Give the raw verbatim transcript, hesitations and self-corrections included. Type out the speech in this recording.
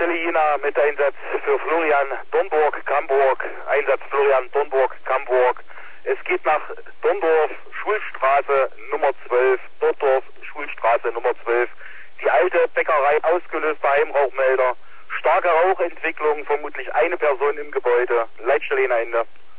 Leitstelle Jena mit Einsatz für Florian Dornburg, Camburg. Einsatz Florian Dornburg, Camburg. Es geht nach Dorndorf, Schulstraße Nummer zwölf. Dorndorf, Schulstraße Nummer zwölf. Die alte Bäckerei, ausgelöster Heimrauchmelder. Starke Rauchentwicklung, vermutlich eine Person im Gebäude. Leitstelle Jena Ende.